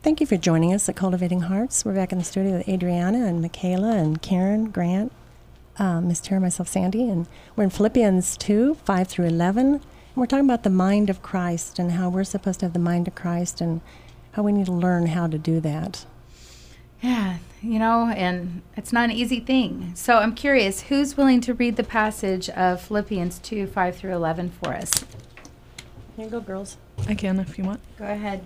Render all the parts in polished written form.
Thank you for joining us at Cultivating Hearts. We're back in the studio with Adriana and Michaela and Karen, Grant, Miss Tara, myself, Sandy, and we're in Philippians 2, 5 through 11. And we're talking about the mind of Christ and how we're supposed to have the mind of Christ and how we need to learn how to do that. Yeah, and it's not an easy thing. So I'm curious, who's willing to read the passage of Philippians 2, 5 through 11 for us? Here you go, girls. I can if you want. Go ahead.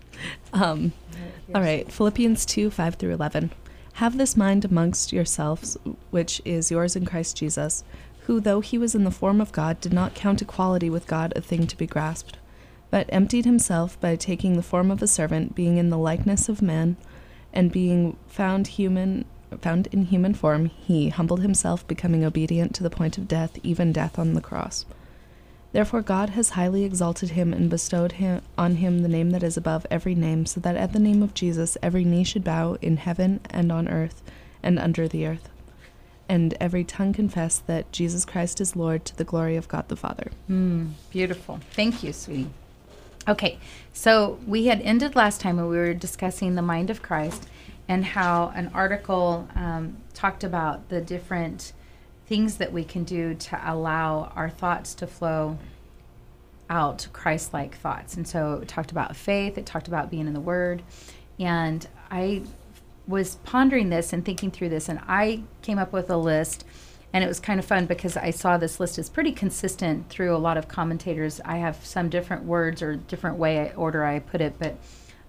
All right, Philippians 2, 5 through 11. Have this mind amongst yourselves, which is yours in Christ Jesus, who, though he was in the form of God, did not count equality with God a thing to be grasped, but emptied himself by taking the form of a servant, being in the likeness of man, and being found in human form, he humbled himself, becoming obedient to the point of death, even death on the cross. Therefore God has highly exalted him and bestowed on him the name that is above every name, so that at the name of Jesus every knee should bow in heaven and on earth and under the earth, and every tongue confess that Jesus Christ is Lord, to the glory of God the Father. Beautiful. Thank you, sweetie. Okay, so we had ended last time when we were discussing the mind of Christ and how an article talked about the different things that we can do to allow our thoughts to flow out, Christ-like thoughts. And so it talked about faith, it talked about being in the Word, and I was pondering this and thinking through this, and I came up with a list, and it was kind of fun because I saw this list is pretty consistent through a lot of commentators. I have some different words or different order I put it, but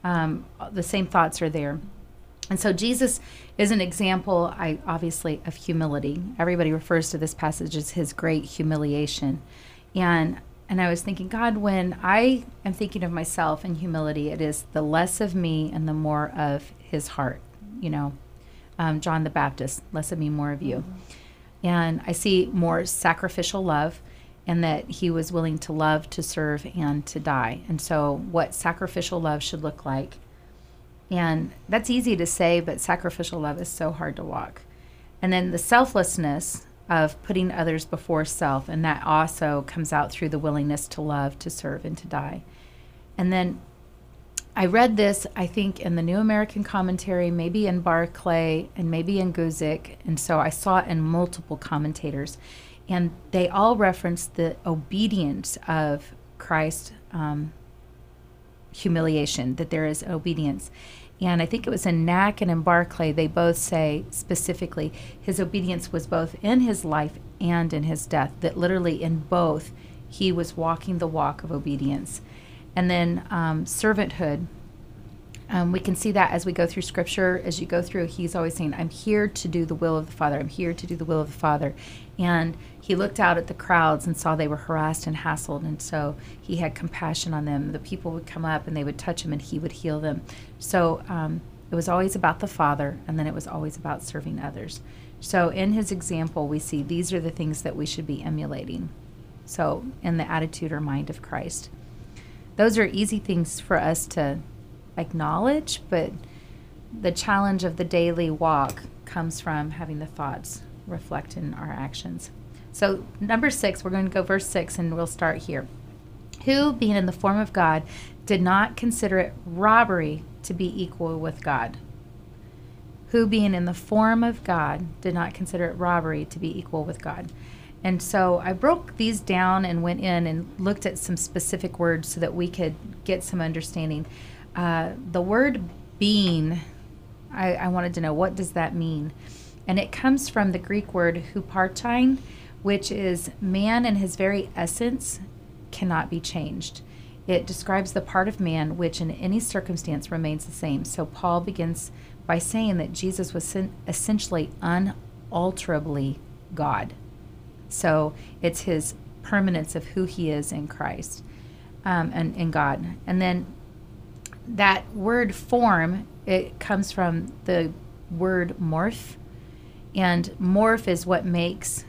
the same thoughts are there. And so Jesus is an example, obviously, of humility. Everybody refers to this passage as his great humiliation. And I was thinking, God, when I am thinking of myself in humility, it is the less of me and the more of his heart. John the Baptist, less of me, more of you. Mm-hmm. And I see more sacrificial love, and that he was willing to love, to serve, and to die. And so what sacrificial love should look like. And that's easy to say, but sacrificial love is so hard to walk. And then the selflessness of putting others before self, and that also comes out through the willingness to love, to serve, and to die. And then I read this, I think, in the New American Commentary, maybe in Barclay, and maybe in Guzik, and so I saw it in multiple commentators. And they all reference the obedience of Christ's humiliation, that there is obedience. And I think it was in Knack and in Barclay, they both say specifically his obedience was both in his life and in his death, that literally in both he was walking the walk of obedience. And then servanthood, we can see that as we go through Scripture. As you go through, he's always saying, I'm here to do the will of the Father. I'm here to do the will of the Father. And he looked out at the crowds and saw they were harassed and hassled, and so he had compassion on them. The people would come up and they would touch him and he would heal them. So it was always about the Father, and then it was always about serving others. So in his example, we see these are the things that we should be emulating. So in the attitude or mind of Christ. Those are easy things for us to acknowledge, but the challenge of the daily walk comes from having the thoughts reflect in our actions. So number 6, we're going to go verse 6, and we'll start here. Who, being in the form of God, did not consider it robbery to be equal with God. Who, being in the form of God, did not consider it robbery to be equal with God. And so I broke these down and went in and looked at some specific words so that we could get some understanding. The word being, I wanted to know, what does that mean? And it comes from the Greek word hupartein, which is man in his very essence cannot be changed. It describes the part of man which in any circumstance remains the same. So Paul begins by saying that Jesus was essentially unalterably God. So it's his permanence of who he is in Christ and in God. And then that word form, it comes from the word morph. And morph is what makes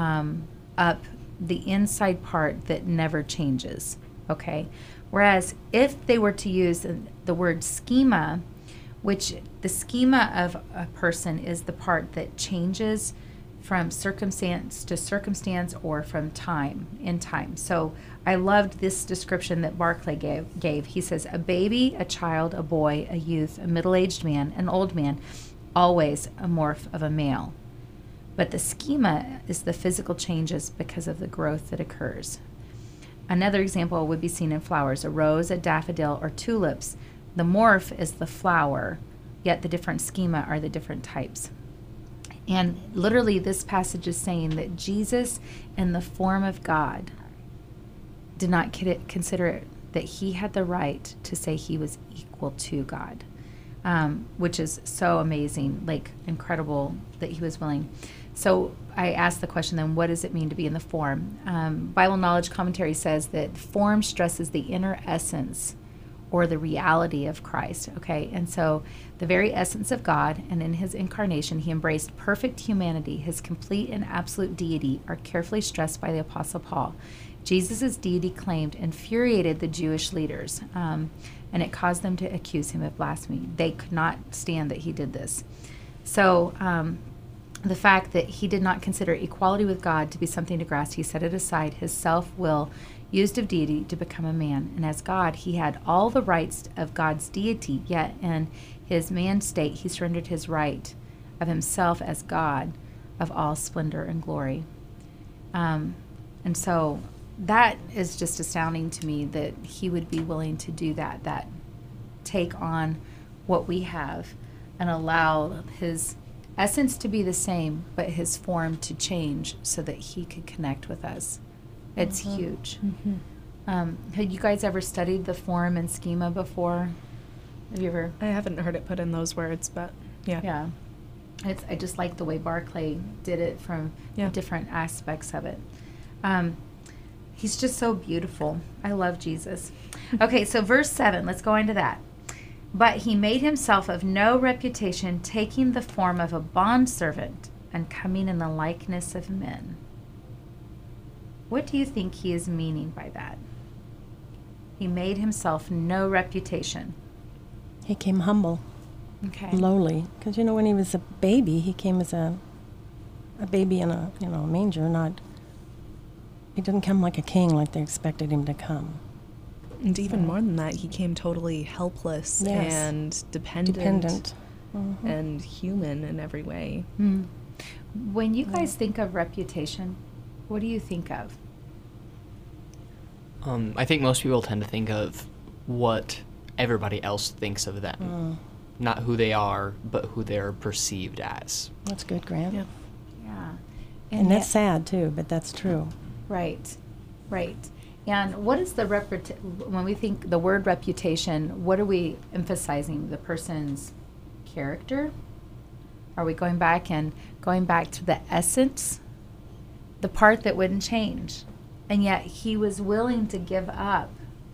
up the inside part that never changes, okay? Whereas if they were to use the word schema, which the schema of a person is the part that changes from circumstance to circumstance or from time in time. So I loved this description that Barclay gave. He says, a baby, a child, a boy, a youth, a middle-aged man, an old man, always a morph of a male. But the schema is the physical changes because of the growth that occurs. Another example would be seen in flowers, a rose, a daffodil, or tulips. The morph is the flower, yet the different schema are the different types. And literally this passage is saying that Jesus, in the form of God, did not consider it that he had the right to say he was equal to God, which is so amazing, like incredible that he was willing. So I asked the question then, what does it mean to be in the form? Bible Knowledge Commentary says that form stresses the inner essence or the reality of Christ, okay? And so the very essence of God, and in his incarnation, he embraced perfect humanity. His complete and absolute deity are carefully stressed by the Apostle Paul. Jesus' deity claimed infuriated the Jewish leaders, and it caused them to accuse him of blasphemy. They could not stand that he did this. So the fact that he did not consider equality with God to be something to grasp, he set it aside, his self-will used of deity to become a man. And as God, he had all the rights of God's deity, yet in his man state, he surrendered his right of himself as God of all splendor and glory. And so that is just astounding to me that he would be willing to do that take on what we have and allow his essence to be the same, but his form to change so that he could connect with us. It's huge. Had you guys ever studied the form and schema before? Have you ever? I haven't heard it put in those words, but yeah. Yeah. I just like the way Barclay did it from the different aspects of it. He's just so beautiful. I love Jesus. Okay, so verse 7, let's go into that. But he made himself of no reputation, taking the form of a bondservant and coming in the likeness of men. What do you think he is meaning by that? He made himself no reputation. He came humble, lowly. Because, when he was a baby, he came as a baby in a manger. He didn't come like a king like they expected him to come. And even more than that, he came totally helpless and dependent. And human in every way. When you guys think of reputation, what do you think of? I think most people tend to think of what everybody else thinks of them. Not who they are, but who they're perceived as. That's good, Grant. Yeah. And that's sad, too, but that's true. Right. And what is when we think the word reputation, what are we emphasizing? The person's character? Are we going back to the essence? The part that wouldn't change. And yet he was willing to give up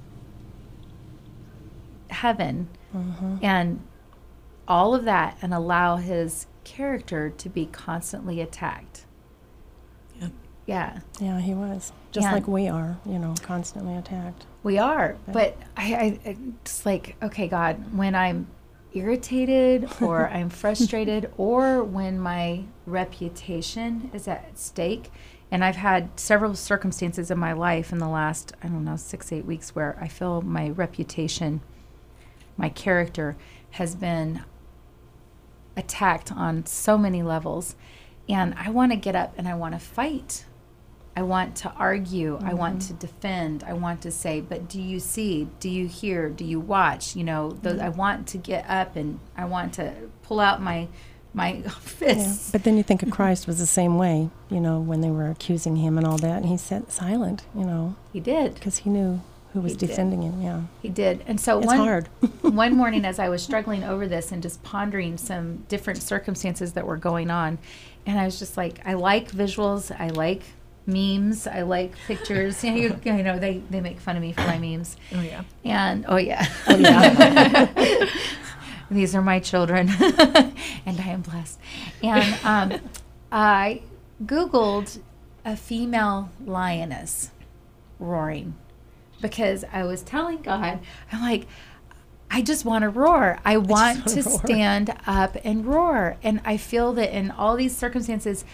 heaven and all of that and allow his character to be constantly attacked. Yeah, he was. Just like we are, constantly attacked. We are. But I just like, okay, God, when I'm irritated or I'm frustrated or when my reputation is at stake, and I've had several circumstances in my life in the last, 6-8 weeks where I feel my reputation, my character has been attacked on so many levels. And I want to get up and I want to fight. I want to argue. I want to defend. I want to say, but do you see? Do you hear? Do you watch? I want to get up and I want to pull out my fists. But then you think of Christ was the same way, when they were accusing him and all that. And he sat silent, He did. Because he knew who was defending him, He did. And so it's hard. One morning as I was struggling over this and just pondering some different circumstances that were going on, and I was just like, I like visuals, I like memes, I like pictures. They make fun of me for my memes. Oh, yeah. And, these are my children, and I am blessed. And I Googled a female lioness roaring because I was telling God, I'm like, I just want to roar. I want to stand up and roar. And I feel that in all these circumstances,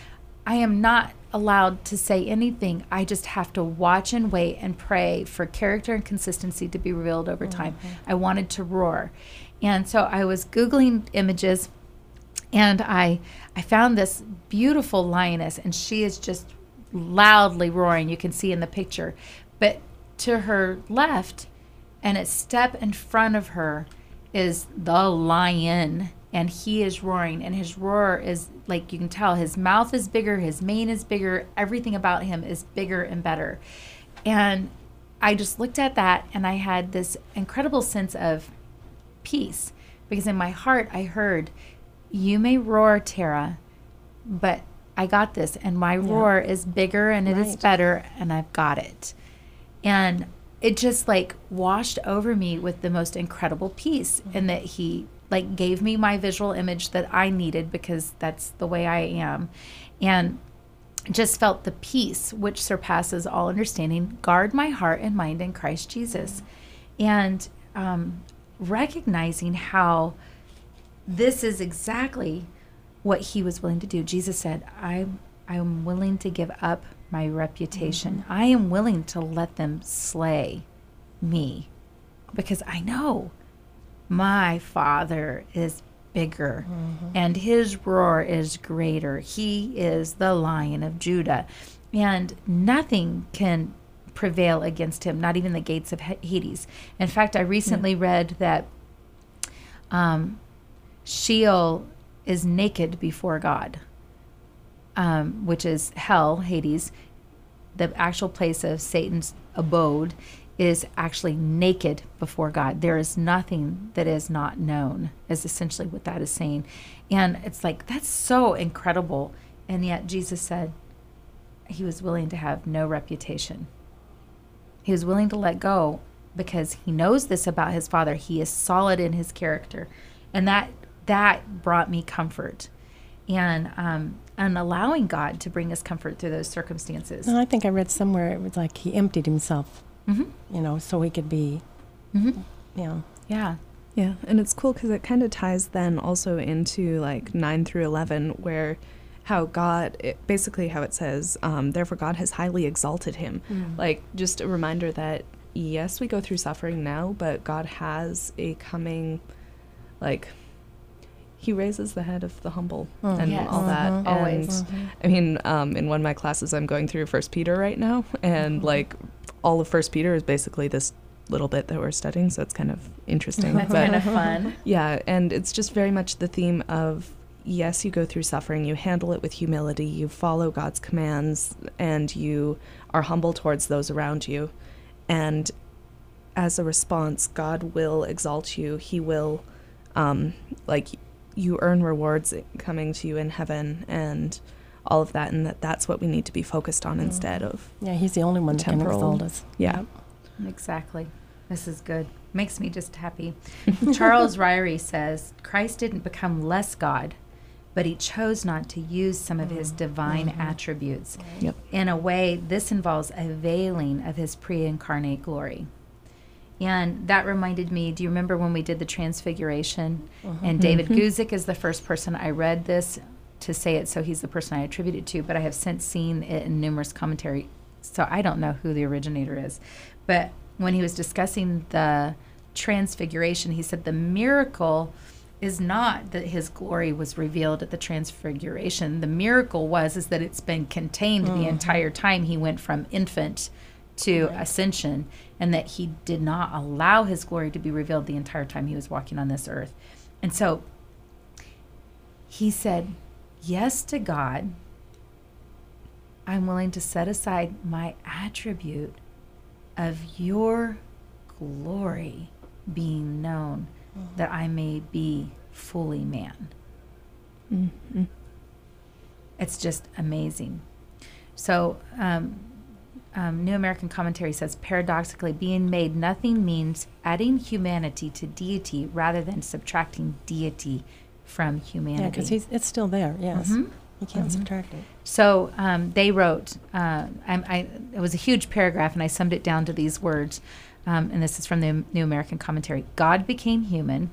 I am not allowed to say anything. I just have to watch and wait and pray for character and consistency to be revealed over time. I wanted to roar. And so I was Googling images, and I found this beautiful lioness, and she is just loudly roaring. You can see in the picture. But to her left, and a step in front of her, is the lion, and he is roaring, and his roar is like, you can tell his mouth is bigger, his mane is bigger, everything about him is bigger and better. And I just looked at that, and I had this incredible sense of peace, because in my heart I heard, you may roar, Tara, but I got this, and my roar is bigger, and it is better, and I've got it. And it just like washed over me with the most incredible peace, and that he like gave me my visual image that I needed, because that's the way I am, and just felt the peace which surpasses all understanding guard my heart and mind in Christ Jesus. And recognizing how this is exactly what he was willing to do. Jesus said, I'm willing to give up my reputation. I am willing to let them slay me, because I know my Father is bigger and his roar is greater. He is the Lion of Judah, and nothing can prevail against him, not even the gates of Hades. In fact, I recently read that Sheol is naked before God, which is hell, Hades. The actual place of Satan's abode is actually naked before God. There is nothing that is not known, is essentially what that is saying. And it's like, that's so incredible. And yet Jesus said he was willing to have no reputation. He was willing to let go, because he knows this about his Father. He is solid in his character. And that brought me comfort. And allowing God to bring us comfort through those circumstances. And I think I read somewhere it was like he emptied himself, so he could be, Yeah. Yeah, and it's cool because it kind of ties then also into like 9 through 11, where how God, basically how it says, therefore God has highly exalted him. Like, just a reminder that, yes, we go through suffering now, but God has a coming, like, he raises the head of the humble and all that. Always. And I mean, in one of my classes, I'm going through 1 Peter right now, and like all of 1 Peter is basically this little bit that we're studying, so it's kind of interesting. That's kind of fun. Yeah, and it's just very much the theme of, yes, you go through suffering, you handle it with humility, you follow God's commands, and you are humble towards those around you. And as a response, God will exalt you. He will, you earn rewards coming to you in heaven and all of that, and that's what we need to be focused on instead of he's the only one that can temporal. exalt us. Yeah. Exactly. This is good. Makes me just happy. Charles Ryrie says, Christ didn't become less God, but he chose not to use some of his divine attributes. Yep. In a way, this involves a veiling of his pre-incarnate glory. And that reminded me, do you remember when we did the Transfiguration? And David Guzik is the first person I read this to say it, so he's the person I attribute it to, but I have since seen it in numerous commentary, so I don't know who the originator is. But when he was discussing the Transfiguration, he said the miracle is not that his glory was revealed at the Transfiguration. The miracle is that it's been contained the entire time he went from infant to ascension, and that he did not allow his glory to be revealed the entire time he was walking on this earth. And so he said yes to God. I'm willing to set aside my attribute of your glory being known, that I may be fully man. It's just amazing. So New American Commentary says, paradoxically, being made nothing means adding humanity to deity rather than subtracting deity from humanity. Yeah, because it's still there, yes. You can't subtract it. So they wrote, it was a huge paragraph, and I summed it down to these words, and this is from the New American Commentary. God became human,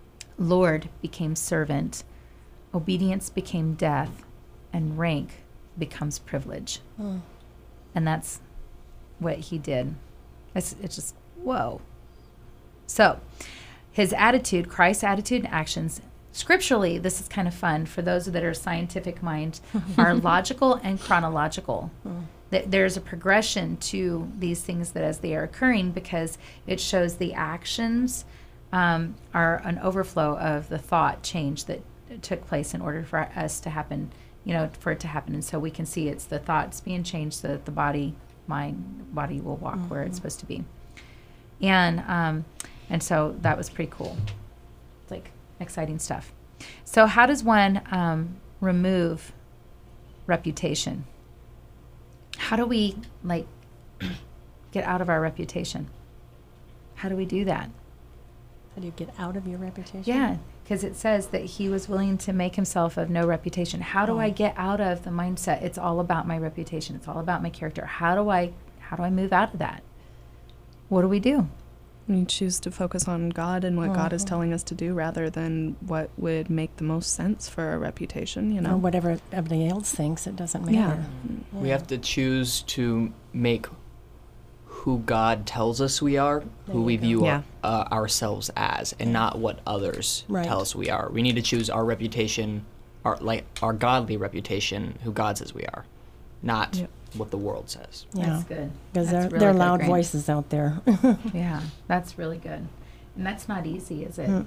Lord became servant, obedience became death, and rank becomes privilege. Mm. And that's what he did. It's just, whoa. So his attitude, Christ's attitude and actions, scripturally, this is kind of fun for those that are scientific mind, are logical and chronological. There's a progression to these things that as they are occurring, because it shows the actions are an overflow of the thought change that took place in order for us to happen, for it to happen. And so we can see it's the thoughts being changed so that the body will walk where it's supposed to be. And so that was pretty cool. It's like exciting stuff. So how does one remove reputation? How do we get out of our reputation? How do we do that? How do you get out of your reputation? Yeah, because it says that he was willing to make himself of no reputation. How do I get out of the mindset? It's all about my reputation. It's all about my character. How do I move out of that? What do we do? We choose to focus on God and what God is telling us to do rather than what would make the most sense for our reputation, Or whatever everybody else thinks, it doesn't matter. Yeah. We have to choose to make who God tells us we are, who we view ourselves as, and not what others tell us we are. We need to choose our reputation, our godly reputation, who God says we are, not what the world says. Yeah. That's good. Because That's there really are good, loud Grant. voices out there. Yeah, that's really good. And that's not easy, is it?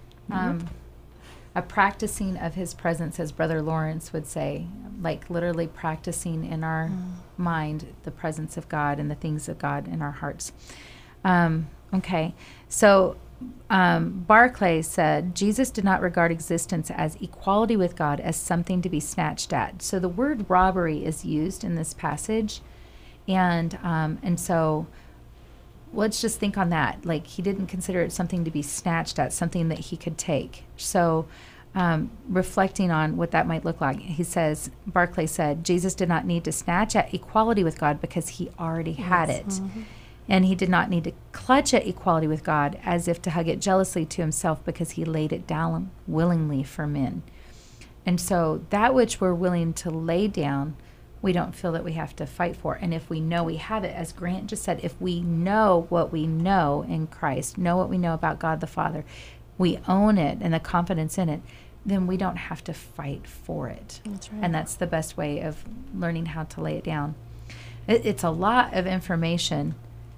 A practicing of his presence, as Brother Lawrence would say, like literally practicing in our mind the presence of God and the things of God in our hearts. Okay, so Barclay said, Jesus did not regard existence as equality with God as something to be snatched at. So the word robbery is used in this passage. And so let's just think on that. Like, he didn't consider it something to be snatched at, something that he could take. So reflecting on what that might look like, Barclay said, Jesus did not need to snatch at equality with God because he already had it. Mm-hmm. And he did not need to clutch at equality with God as if to hug it jealously to himself because he laid it down willingly for men. And so that which we're willing to lay down, we don't feel that we have to fight for. And if we know we have it, as Grant just said, if we know what we know in Christ, know what we know about God the Father, we own it and the confidence in it, then we don't have to fight for it. That's right. And that's the best way of learning how to lay it down. It's a lot of information.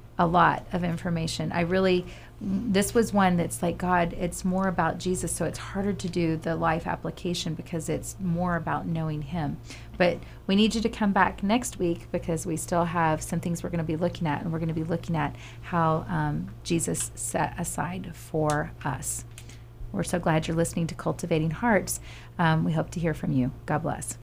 This was one that's like, God, it's more about Jesus, so it's harder to do the life application because it's more about knowing him. But we need you to come back next week because we still have some things we're going to be looking at, and we're going to be looking at how Jesus set aside for us. We're so glad you're listening to Cultivating Hearts. We hope to hear from you. God bless.